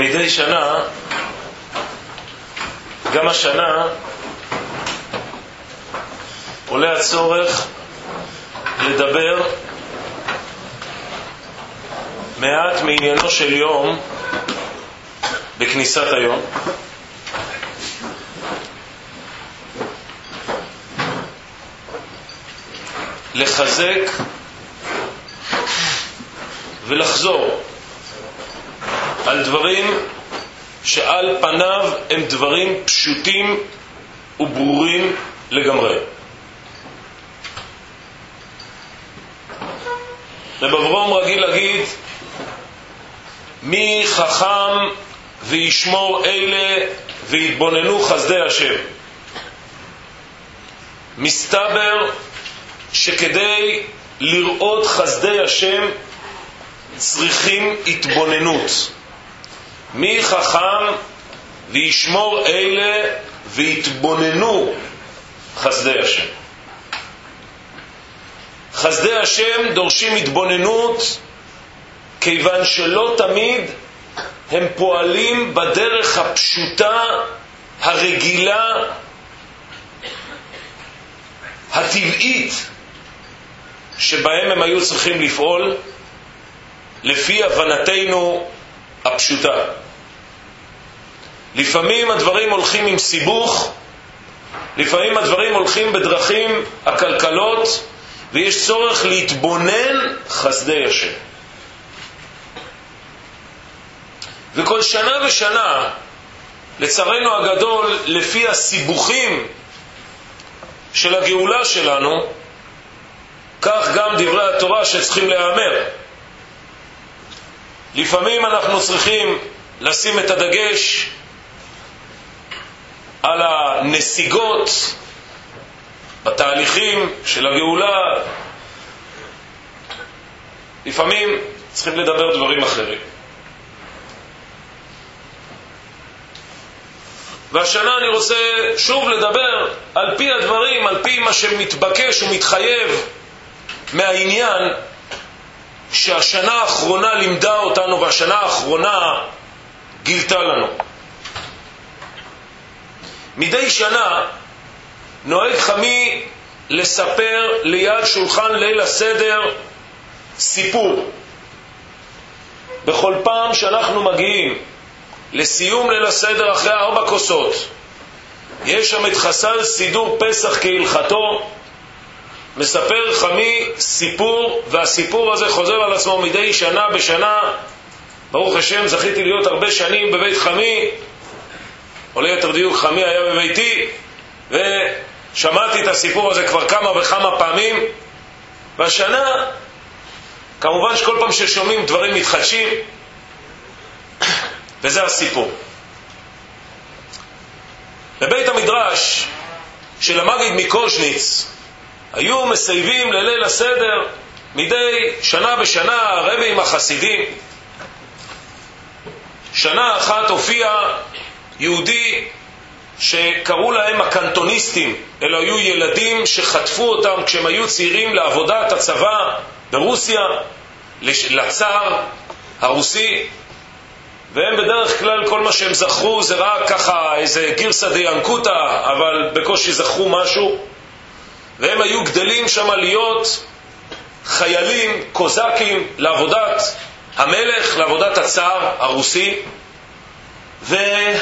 כמדי שנה, גם השנה עולה הצורך לדבר מעט מעניינו של יום בכניסת היום. לחזק ולחזור על דברים שעל פניו הם דברים פשוטים וברורים לגמרי. רב אברהם רגיל להגיד, מי חכם וישמור אלה ויתבוננו חסדי השם. מסתבר שכדי לראות חסדי השם צריכים התבוננות. מי חכם וישמור אלה ויתבוננו חסדי השם. חסדי השם דורשים התבוננות, כיוון שלא תמיד הם פועלים בדרך הפשוטה, הרגילה, הטבעית, שבהם הם היו צריכים לפעול לפי הבנתנו הפשוטה. לפעמים הדברים הולכים עם סיבוך, לפעמים הדברים הולכים בדרכים עקלקלות, ויש צורך להתבונן חסדי השם. וכל שנה ושנה, לצערנו הגדול, לפי הסיבוכים של הגאולה שלנו, כך גם דברי התורה שצריכים להיאמר. לפעמים אנחנו צריכים לשים את הדגש על הנסיגות בתהליכים של הגאולה, לפעמים צריכים לדבר דברים אחרים. והשנה אני רוצה שוב לדבר על פי הדברים, על פי מה שמתבקש ומתחייב מהעניין שהשנה האחרונה לימדה אותנו והשנה האחרונה גילתה לנו. מדי שנה נוהג חמי לספר ליד שולחן ליל הסדר סיפור. בכל פעם שאנחנו מגיעים לסיום ליל הסדר אחרי 4 כוסות, יש שם את חסל סידור פסח כהלכתו, מספר חמי סיפור, והסיפור הזה חוזר על עצמו מדי שנה בשנה. ברוך השם, זכיתי להיות הרבה שנים בבית חמי, או ליתר דיוק חמי היה בביתי, ושמעתי את הסיפור הזה כבר כמה וכמה פעמים. והשנה כמובן שכל פעם ששומעים דברים מתחדשים, וזה הסיפור. בבית המדרש של המגיד מקוז'ניץ היו מסייבים לליל הסדר מדי שנה בשנה הרבי עם החסידים. שנה אחת הופיע יהודי שקראו להם הקנטוניסטים. אלו היו ילדים שחטפו אותם כשהם היו צעירים לעבודת הצבא ברוסיה, לצאר הרוסי, והם בדרך כלל כל מה שהם זכרו זה רק ככה איזה גירסא דיאנקותא, אבל בקושי זכרו משהו. והם היו גדלים שם להיות חיילים, קוזקים, לעבודת המלך, לעבודת הצאר הרוסי. ובגיל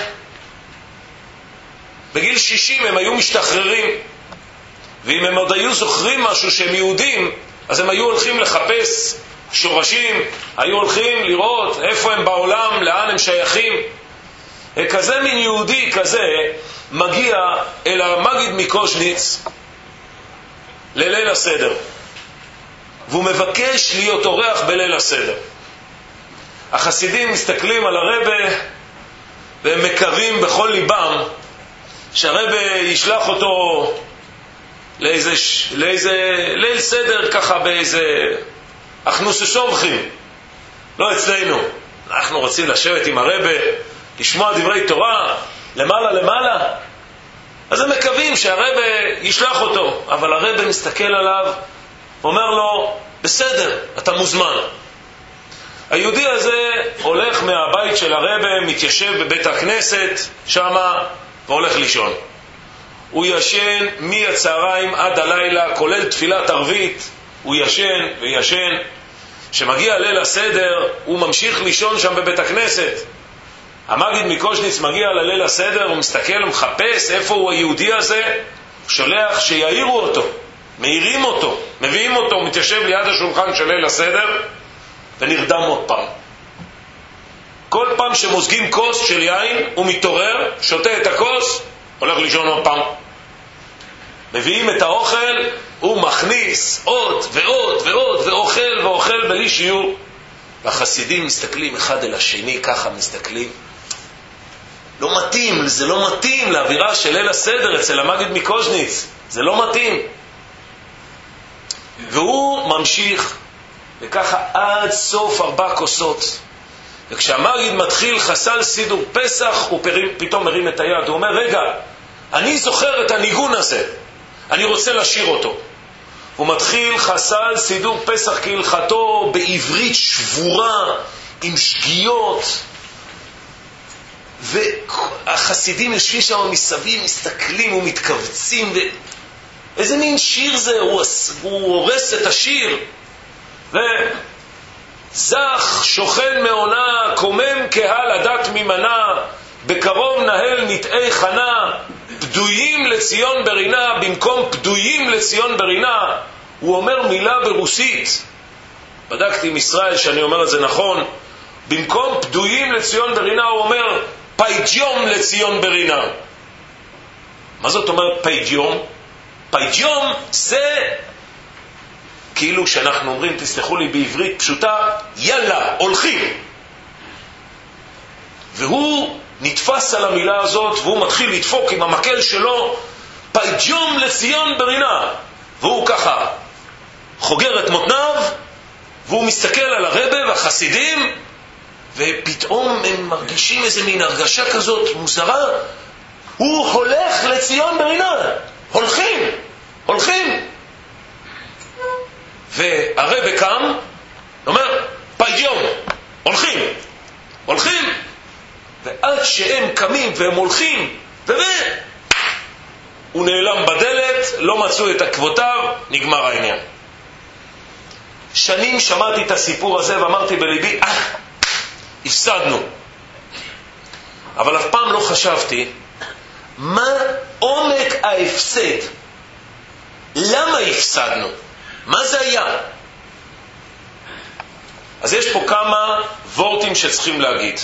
60 הם היו משתחררים, ואם הם עוד היו זוכרים משהו שהם יהודים, אז הם היו הולכים לחפש שורשים, היו הולכים לראות איפה הם בעולם, לאן הם שייכים. כזה מין יהודי כזה מגיע אל המגיד מקוז'ניץ לליל הסדר, והוא מבקש להיות אורח בליל הסדר. החסידים מסתכלים על הרבי והם מקווים בכל ליבם שהרבי ישלח אותו לאיזה ליל סדר ככה באיזה אכנוס סובחים, לא אצלנו. אנחנו רוצים לשבת עם הרבי, לשמוע דברי תורה למעלה. אז הם מקווים שהרבי ישלח אותו, אבל הרבי מסתכל עליו ואומר לו, בסדר, אתה מוזמן. היהודי הזה הולך מהבית של הרב, מתיישב בבית הכנסת שמה והולך לישון. הוא ישן מהצהריים עד הלילה, כולל תפילת ערבית, הוא ישן וישן. שמגיע ליל הסדר הוא ממשיך לישון שם בבית הכנסת. המגיד מקושניץ מגיע לליל הסדר, הוא מסתכל ומחפש איפה הוא היהודי הזה, הוא שולח שיעירו אותו, מעירים אותו, מביאים אותו, הוא מתיישב ליד השולחן של ליל הסדר ונרדם עוד פעם. כל פעם שמוזגים כוס של יין הוא מתעורר, שותה את הכוס, הולך לישון עוד פעם. מביאים את האוכל, הוא מכניס עוד ועוד ועוד ואוכל ואוכל בלי שיעור. והחסידים מסתכלים אחד אל השני, ככה מסתכלים. לא מתאים, זה לא מתאים לאווירה של ליל הסדר אצל המגיד מקוז'ניץ, זה לא מתאים. והוא ממשיך וככה עד סוף 4 כוסות. וכשהמגיד מתחיל חסל סידור פסח, הוא פתאום מרים את היד, הוא אומר, רגע, אני זוכר את הניגון הזה, אני רוצה לשיר אותו. הוא מתחיל חסל סידור פסח כהלכתו בעברית שבורה עם שגיאות, והחסידים יושבים שם מסביב, מסתכלים ומתכווצים, איזה מין שיר זה, הוא הורס את השיר. וזך שוכן מעונה, קומם קהל הדת ממנה, בקרוב נהל נטעי חנה, פדויים לציון ברינה. במקום פדויים לציון ברינה הוא אומר מילה ברוסית, בדקתי עם ישראל שאני אומר את זה נכון. במקום פדויים לציון ברינה הוא אומר פייג'יום לציון ברינה. מה זאת אומרת פייג'יום? פייג'יום זה כאילו שאנחנו אומרים, תסלחו לי בעברית פשוטה, יאללה, הולכים. והוא נתפס על המילה הזאת והוא מתחיל לדפוק עם המקל שלו פייג'יום לציון ברינה, והוא ככה חוגר את מותניו והוא מסתכל על הרבה והחסידים, ופתאום הם מרגישים איזה מין הרגשה כזאת מוזרה. הוא הולך לציון ברינה, הולכים. והרבא קם, אומר, פייג'יום, הולכים. ועד שהם קמים והם הולכים, הוא נעלם בדלת, לא מצאו את עקבותיו, נגמר העניין. שנים שמעתי את הסיפור הזה ואמרתי בליבי, הפסדנו. אבל אף פעם לא חשבתי מה עומק ההפסד. למה הפסדנו? מה זה היה? אז יש פה כמה וורטים שצריכים להגיד.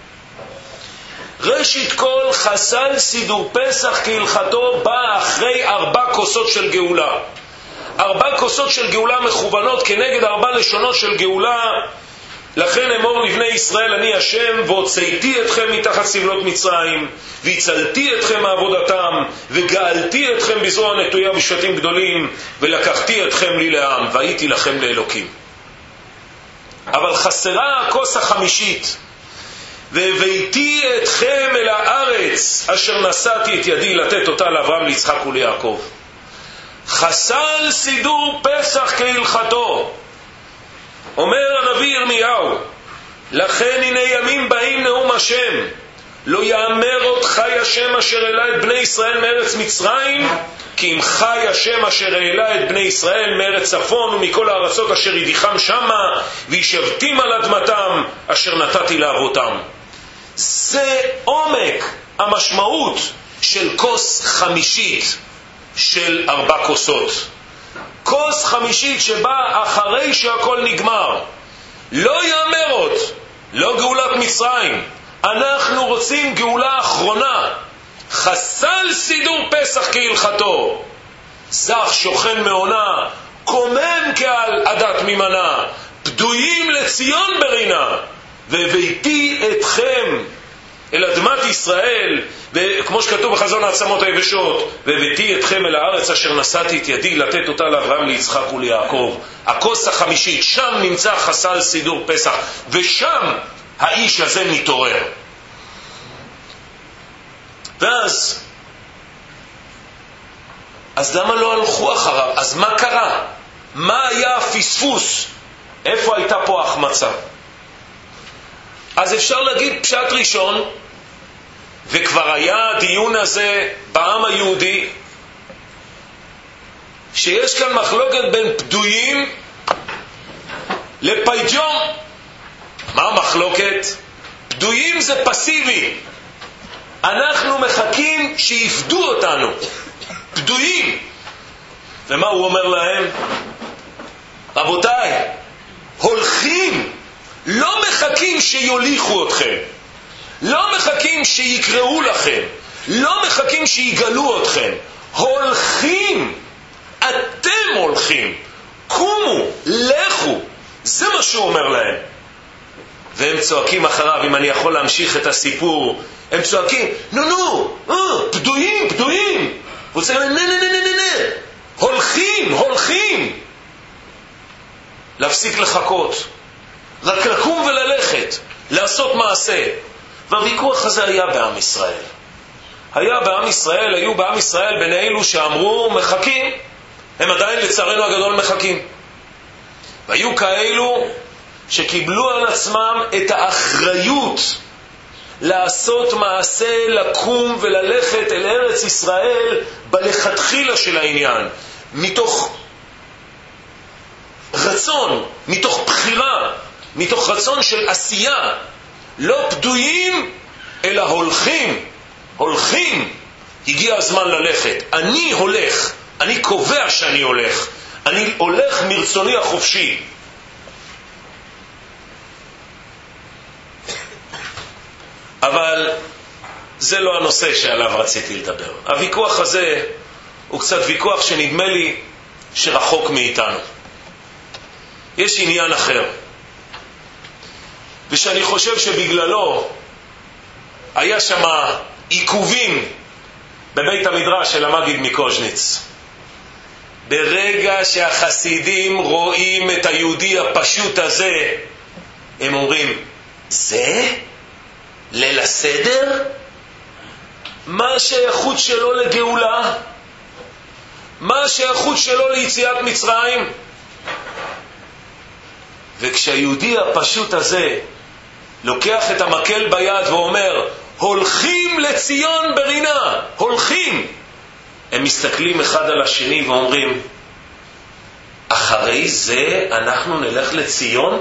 ראשית כל, חסל סידור פסח כהלכתו בא אחרי 4 כוסות של גאולה. 4 כוסות של גאולה מכוונות כנגד 4 לשונות של גאולה. לכן אמור לבני ישראל, אני השם, והוצאתי אתכם מתחת סבלות מצרים, והצלתי אתכם מעבודתם, וגאלתי אתכם בזרוע נטויה בשבטים גדולים, ולקחתי אתכם לי לעם, והייתי לכם לאלוקים. אבל חסרה הכוס החמישית, והבאתי אתכם אל הארץ אשר נשאתי את ידי לתת אותה לאברהם, ליצחק וליעקב. חסל סידור פסח כהלכתו. אומר הנביא ירמיהו, לכן הנה ימים באים נאום השם, לא יאמר עוד חי השם אשר העלה את בני ישראל מארץ מצרים, כי אם חי השם אשר העלה את בני ישראל מארץ צפון ומכל הארצות אשר ידיחם שמה, וישבתים על אדמתם אשר נתתי לאבותם. זה עומק המשמעות של כוס חמישית של 4 כוסות. כוס חמישית שבאה אחרי שהכל נגמר. לא יאמר עוד, לא גאולת מצרים, אנחנו רוצים גאולה אחרונה. חסל סידור פסח כהלכתו, זך שוכן מעונה, קומם כעל עדת ממנה, פדויים לציון ברינה, והבאתי אתכם אל אדמת ישראל, וכמו שכתוב בחזון העצמות היבשות, והבאתי אתכם אל הארץ אשר נשאתי את ידי לתת אותה לאברהם, ליצחק וליעקב. הכוס החמישית, שם נמצא חסל סידור פסח, ושם האיש הזה מתעורר. ואז למה לא הלכו אחריו? אז מה קרה? מה היה הפספוס? איפה הייתה פה ההחמצה? אז אפשר להגיד פשט ראשון, וכבר היה הדיון הזה בעם היהודי, שיש כאן מחלוקת בין פדויים לפייג'ון. מה המחלוקת? פדויים זה פסיבי, אנחנו מחכים שיפדו אותנו, פדויים. ומה הוא אומר להם? רבותיי, הולכים, לא מחכים שיוליכו אתכם, לא מחכים שיקראו לכם, לא מחכים שיגלו אתכם, הולכים, אתם הולכים, קומו, לכו. זה מה שהוא אומר להם. והם צועקים אחריו, אם אני יכול להמשיך את הסיפור, הם צועקים, נו, פדויים, פדויים. הוא צריך להם, הולכים. להפסיק לחכות, רק לקום וללכת, לעשות מעשה. והוויכוח הזה היה בעם ישראל. היו בעם ישראל בין אלו שאמרו מחכים, הם עדיין לצערנו הגדול מחכים. והיו כאלו שקיבלו על עצמם את האחריות לעשות מעשה, לקום וללכת אל ארץ ישראל בלכתחילה של העניין, מתוך רצון, מתוך בחירה, מתוך רצון של עשייה. לא פדויים אלא הולכים. הגיע הזמן ללכת, אני הולך, אני קובע שאני הולך, אני הולך מרצוני החופשי. אבל זה לא הנושא שעליו רציתי לדבר. הוויכוח הזה הוא קצת ויכוח שנדמה לי שרחוק מאיתנו. יש עניין אחר, ושאני חושב שבגללו היה שם עיכובים בבית המדרש של המגיד מקוז'ניץ. ברגע שהחסידים רואים את היהודי הפשוט הזה, הם אומרים, זה? ליל הסדר? מה השייכות שלו לגאולה? מה השייכות שלו ליציאת מצרים? וכשהיהודי הפשוט הזה לוקח את המקל ביד ואומר, הולכים לציון ברינה, הולכים, הם מסתכלים אחד על השני ואומרים, אחרי זה אנחנו נלך לציון?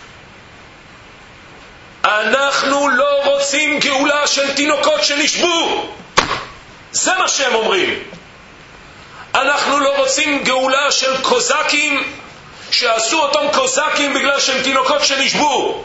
אנחנו לא רוצים גאולה של תינוקות שנשבו. זה מה שהם אומרים. אנחנו לא רוצים גאולה של קוזקים שעשו אותם קוזקים בגלל שהם תינוקות שנשבו.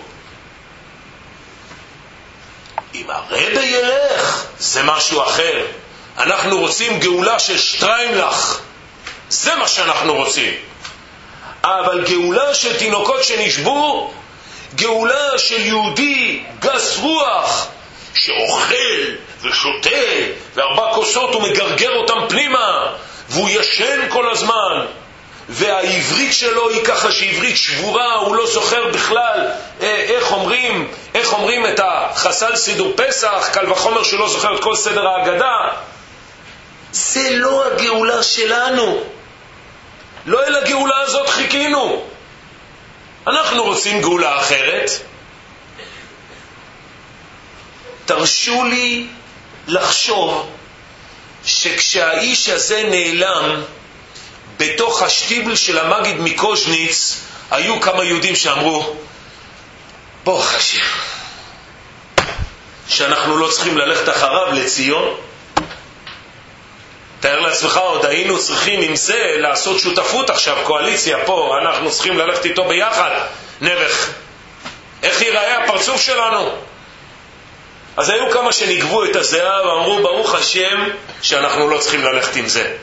אם הרבה ילך, זה משהו אחר. אנחנו רוצים גאולה של שטריימלך. זה מה שאנחנו רוצים. אבל גאולה של תינוקות שנשבו, גאולה של יהודי גס רוח שאוכל ושותה ו4 כוסות הוא מגרגר אותם פנימה והוא ישן כל הזמן, והעברית שלו היא ככה שעברית שבורה, הוא לא זוכר בכלל איך אומרים את החסל סידור פסח, קל וחומר שלא זוכר את כל סדר ההגדה. זה לא הגאולה שלנו, לא אל הגאולה הזאת חיכינו. אנחנו רוצים גאולה אחרת. תרשו לי לחשוב שכשהאיש הזה נעלם בתוך השטיבל של המגיד מקוז'ניץ, היו כמה יהודים שאמרו, בוא חשב שאנחנו לא צריכים ללכת אחריו לציון. תאר לעצמך, עוד היינו צריכים עם זה לעשות שותפות עכשיו, קואליציה פה, אנחנו צריכים ללכת איתו ביחד. נבח, איך ייראה הפרצוף שלנו? אז היו כמה שנגבו את הזהה ואמרו, ברוך השם שאנחנו לא צריכים ללכת עם זה.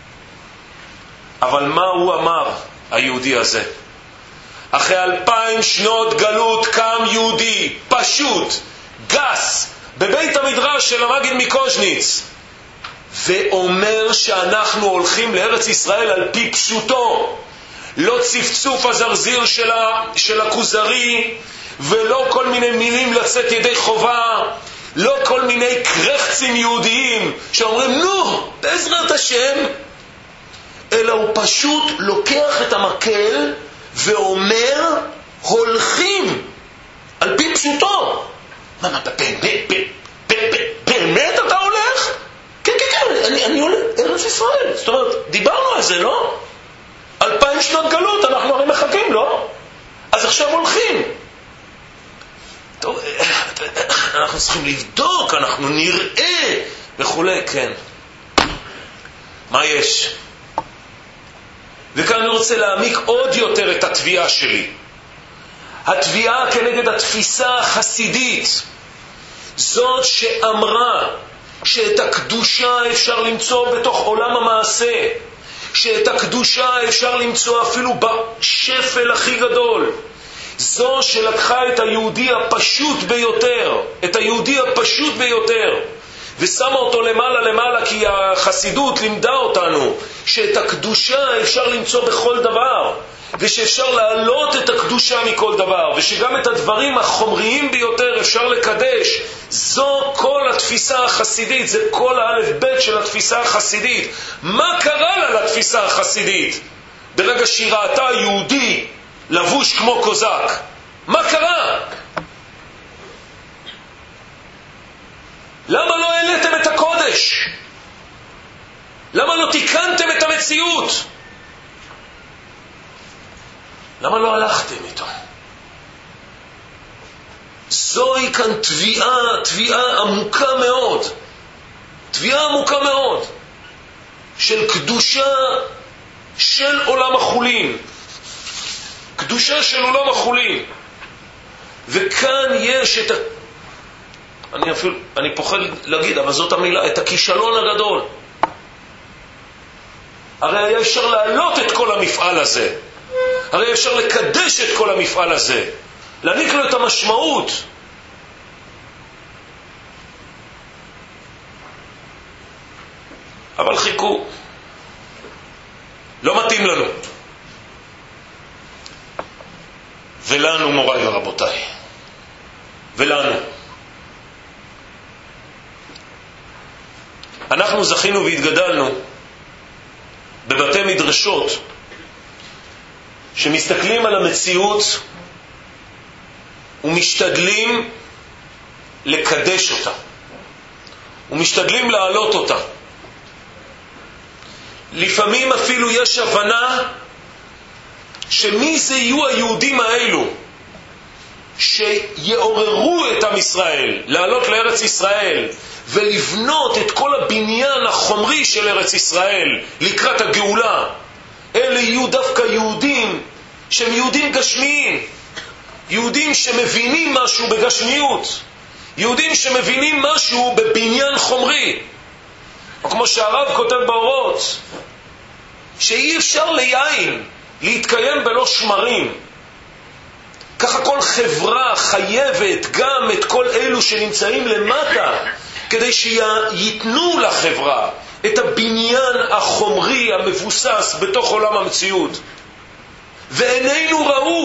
אבל מה הוא אמר, היהודי הזה? אחרי 2000 שנות גלות קם יהודי פשוט, גס, בבית המדרש של המגיד מקוז'ניץ, ואומר שאנחנו הולכים לארץ ישראל על פי פשוטו, לא צפצוף הזרזיר של הכוזרי, ולא כל מיני מילים לצאת ידי חובה, לא כל מיני קרחצים יהודיים שאומרים נו בעזרת השם, אלא הוא פשוט לוקח את המקל ואומר, הולכים, על פי פשוטו. מה, באמת אתה הולך? כן, אני הולך, ארץ ישראל. זאת אומרת, דיברנו על זה, לא? 2000 שנות גלות, אנחנו הרי מחכים, לא? אז עכשיו הולכים. טוב, אנחנו צריכים לבדוק, אנחנו נראה, וכולי, כן. מה יש? וכאן אני רוצה להעמיק עוד יותר את התביעה שלי. התביעה כנגד התפיסה החסידית, זאת שאמרה שאת הקדושה אפשר למצוא בתוך עולם המעשה, שאת הקדושה אפשר למצוא אפילו בשפל הכי גדול, זו שלקחה את היהודי הפשוט ביותר, ושמה אותו למעלה, כי החסידות לימדה אותנו שאת הקדושה אפשר למצוא בכל דבר, ושאפשר להעלות את הקדושה מכל דבר, ושגם את הדברים החומריים ביותר אפשר לקדש. זו כל התפיסה החסידית, זה כל האלף בית של התפיסה החסידית. מה קרה לה לתפיסה החסידית? ברגע שהיא ראתה יהודי לבוש כמו קוזק, מה קרה? למה לא העליתם את הקודש? למה לא תיקנתם את המציאות? למה לא הלכתם איתו? זוהי כאן תביעה עמוקה מאוד, של קדושה של עולם החולין. וכאן יש את אני פוחד להגיד, אבל זאת המילה, את הכישלון הגדול. הרי היה אפשר להעלות את כל המפעל הזה, הרי אפשר לקדש את כל המפעל הזה, להעניק לו את המשמעות. אבל חיכו, לא מתאים לנו. ולנו, מוריי ורבותיי, אנחנו זכינו והתגדלנו בבתי מדרשות שמסתכלים על המציאות ומשתדלים לקדש אותה, ומשתדלים להעלות אותה. לפעמים אפילו יש הבנה שמי זה יהיו היהודים האלו שיעוררו את עם ישראל לעלות לארץ ישראל ולבנות את כל הבניין החומרי של ארץ ישראל לקראת הגאולה. אלה יהיו דווקא יהודים שהם יהודים גשמיים, יהודים שמבינים משהו בגשמיות, יהודים שמבינים משהו בבניין חומרי. או כמו שהרב כותב באורות, שאי אפשר ליין להתקיים בלא שמרים. ככה כל חברה חייבת גם את כל אלו שנמצאים למטה, כדי שיתנו לחברה את הבניין החומרי המבוסס בתוך עולם המציאות. ועינינו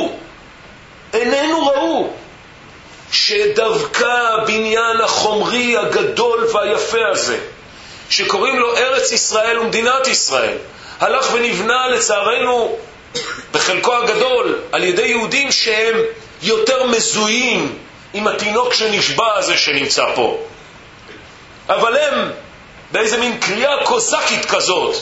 ראו שדווקא הבניין החומרי הגדול והיפה הזה, שקוראים לו ארץ ישראל ומדינת ישראל, הלך ונבנה לצערנו בחלקו הגדול על ידי יהודים שהם יותר מזוהים עם התינוק שנשבע הזה שנמצא פה. אבל הם באיזה מין קריאה קוזקית כזאת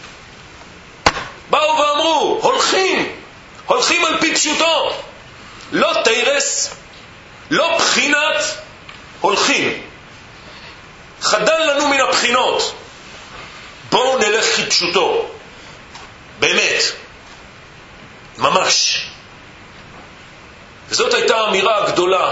באו ואמרו, הולכים על פי פשוטו, לא תירס, לא בחינת, הולכים. חדל לנו מן הבחינות, בואו נלך כפשוטו. באמת, ממש. וזאת הייתה האמירה הגדולה.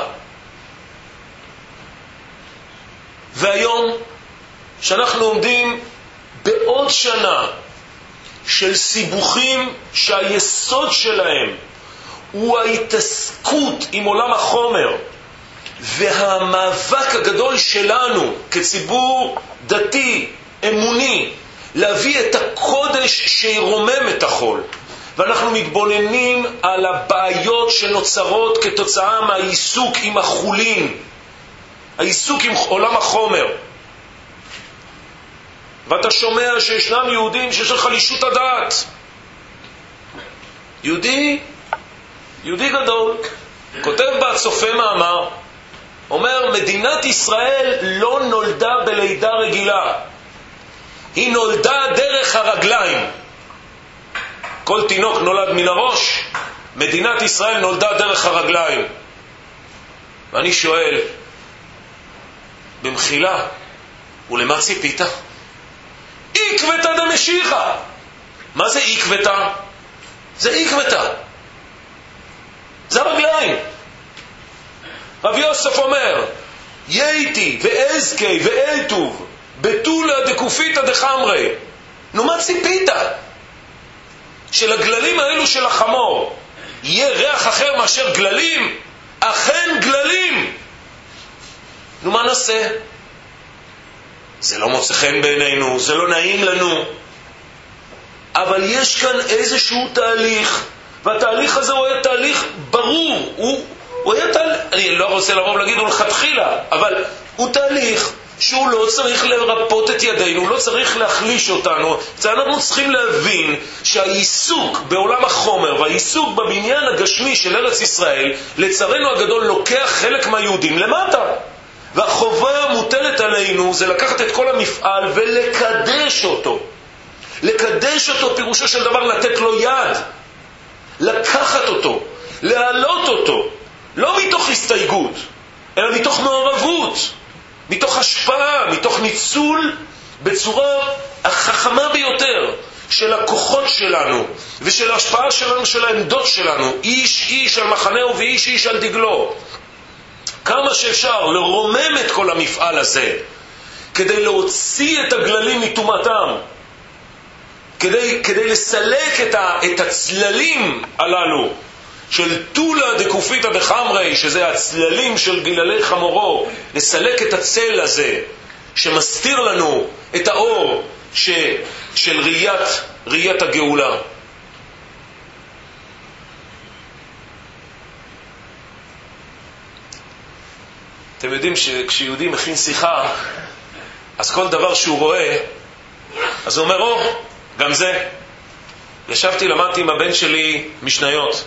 והיום שאנחנו עומדים בעוד שנה של סיבוכים שהיסוד שלהם הוא ההתעסקות עם עולם החומר, והמאבק הגדול שלנו כציבור דתי, אמוני, להביא את הקודש שירומם את החול. ואנחנו מתבוננים על הבעיות שנוצרות כתוצאה מהעיסוק עם החולין, העיסוק עם עולם החומר. ואתה שומע שישנם יהודים שיש לך חלישות הדעת. יהודי גדול, כותב בצופה מאמר, אומר, מדינת ישראל לא נולדה בלידה רגילה, היא נולדה דרך הרגליים. כל תינוק נולד מן הראש, מדינת ישראל נולדה דרך הרגליים. ואני שואל, במחילה, ולמה ציפית? עקבתא דמשיחא. מה זה עקבתא? זה עקבתא, זה הרגליים. רב יוסף אומר, ייתי ואזקי ואלטוב בתולה דקופיתא דחמרי. נו, מה ציפית? שלגללים האלו של החמור יהיה ריח אחר מאשר גללים? אכן גללים. נו, מה נעשה? זה לא מוצא חן בעינינו, זה לא נעים לנו, אבל יש כאן איזשהו תהליך, והתהליך הזה הוא היה תהליך ברור. הוא היה תהליך, אני לא רוצה לבוא ולהגיד הוא לכתחילה, אבל הוא תהליך שהוא לא צריך לרפות את ידינו, הוא לא צריך להחליש אותנו. אנחנו צריכים להבין שהעיסוק בעולם החומר והעיסוק בבניין הגשמי של ארץ ישראל, לצערנו הגדול, לוקח חלק מהיהודים למטה. והחובה המוטלת עלינו זה לקחת את כל המפעל ולקדש אותו. לקדש אותו פירושו של דבר לתת לו יד, לקחת אותו, להעלות אותו, לא מתוך הסתייגות, אלא מתוך מעורבות, מתוך השפעה, מתוך ניצול בצורה החכמה ביותר של הכוחות שלנו ושל ההשפעה שלנו, של העמדות שלנו, איש איש על מחנהו ואיש איש על דגלו. כמה שאפשר לרומם את כל המפעל הזה כדי להוציא את הגללים מטומאתם, כדי לסלק את הצללים הללו של תולה דקופיתא דחמרי, שזה הצללים של גללי חמורו, לסלק את הצל הזה שמסתיר לנו את האור של ראיית הגאולה. אתם יודעים שכשיהודי מכין שיחה, אז כל דבר שהוא רואה, אז הוא אומר, גם זה. ישבתי, למדתי עם הבן שלי משניות.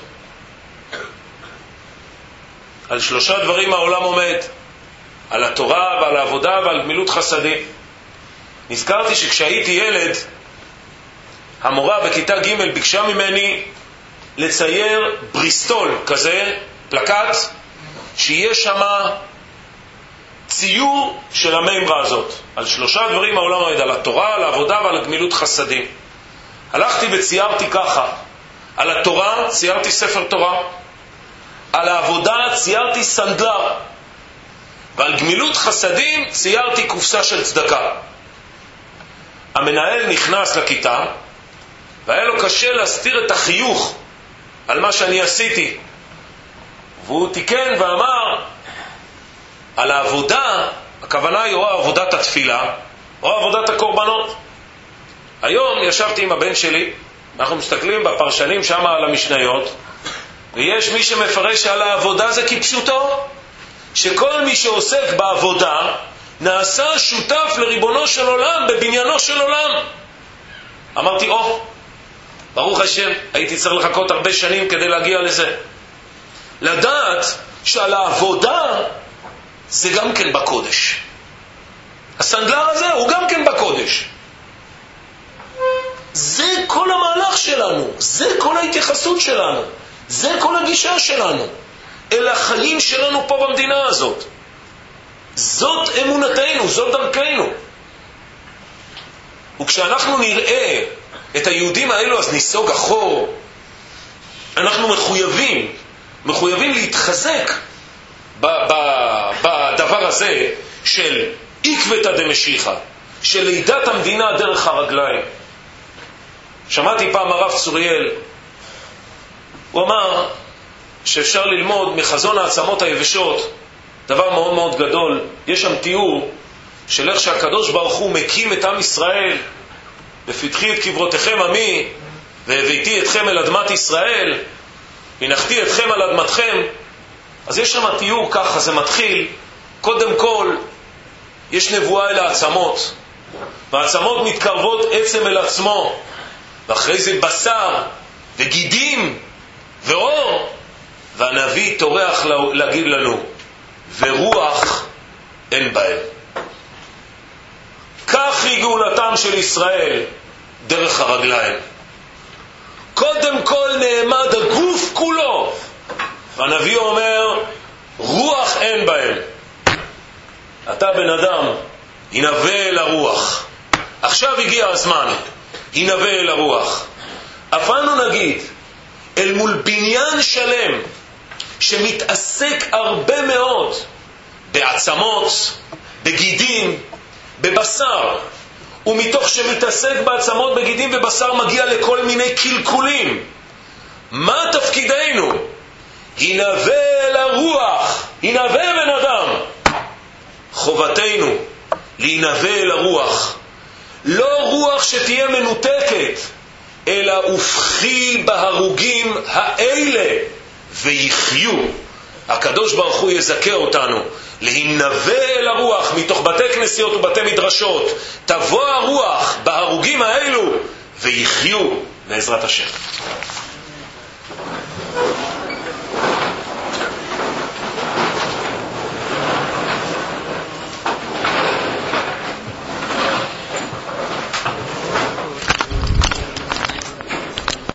על 3 דברים העולם עומד, על התורה ועל העבודה ועל גמילות חסדים. נזכרתי שכשהייתי ילד, המורה בכיתה ג' ביקשה ממני לצייר בריסטול כזה, פלקט, שיהיה שם ציור של המאמרה הזאת. על 3 דברים העולם עומד, על התורה, על העבודה ועל גמילות חסדים. הלכתי וציירתי ככה. על התורה ציירתי ספר תורה, על העבודה ציירתי סנדלר, ועל גמילות חסדים ציירתי קופסה של צדקה. המנהל נכנס לכיתה והיה לו קשה להסתיר את החיוך על מה שאני עשיתי, והוא תיקן ואמר, על העבודה, הכוונה היא או עבודת התפילה או עבודת הקורבנות. היום ישבתי עם הבן שלי, אנחנו מסתכלים בפרשנים שם על המשניות, ויש מי שמפרש על העבודה זה כפשוטו, שכל מי שעוסק בעבודה נעשה שותף לריבונו של עולם, בבניינו של עולם. אמרתי, ברוך השם, הייתי צריך לחכות הרבה שנים כדי להגיע לזה. לדעת שעל העבודה זה גם כן בקודש. הסנדלר הזה הוא גם כן בקודש. זה כל המהלך שלנו, זה כל ההתייחסות שלנו, זה כל הגישה שלנו אל החיים שלנו פה במדינה הזאת. זאת אמונתנו, זאת דרכנו. וכשאנחנו נראה את היהודים האלו אז ניסוג אחור. אנחנו מחויבים להתחזק בדבר הזה של עקבתא דמשיחא, של לידת המדינה דרך הרגליים. שמעתי פעם הרב צוריאל, הוא אמר שאפשר ללמוד מחזון העצמות היבשות דבר מאוד מאוד גדול. יש שם תיאור של איך שהקדוש ברוך הוא מקים את עם ישראל, ופתחי את קברותיכם עמי והבאתי אתכם אל אדמת ישראל, הנחתי אתכם על אדמתכם. אז יש שם תיאור ככה, זה מתחיל, קודם כל יש נבואה אל העצמות, והעצמות מתקרבות עצם אל עצמו, ואחרי זה בשר וגידים ואור, והנביא טורח להגיד לנו, ורוח אין בהם. כך היא גאולתם של ישראל דרך הרגליים. קודם כל נעמד הגוף כולו, והנביא אומר, רוח אין בהם. אתה בן אדם, ינבא אל הרוח. עכשיו הגיע הזמן, ינבא אל הרוח. אפנו נגיד, אל מול בניין שלם, שמתעסק הרבה מאוד בעצמות, בגידים, בבשר, ומתוך שמתעסק בעצמות, בגידים ובשר, מגיע לכל מיני קלקולים. מה תפקידנו? ינבא אל הרוח, ינבא בן אדם. חובתנו להינבא אל הרוח, לא רוח שתהיה מנותקת, אלא הופכי בהרוגים האלה ויחיו. הקדוש ברוך הוא יזכה אותנו להינבא אל הרוח מתוך בתי כנסיות ובתי מדרשות. תבוא הרוח בהרוגים האלו ויחיו בעזרת השם.